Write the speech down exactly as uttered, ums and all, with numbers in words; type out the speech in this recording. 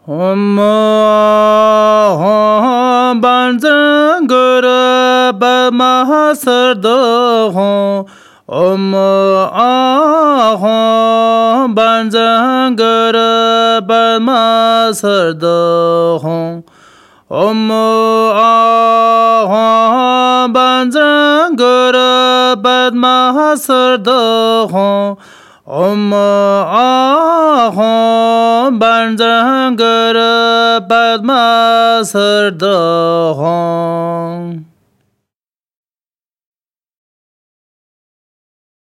Om Hom Banzang Guru Bama Sardo Hom Om Ahom Banzang Guru Bama Sardo Hom Om Ahom Banzang Guru Bama Sardo Hom Om Ahom Banzang Guru Bama Sardo Hom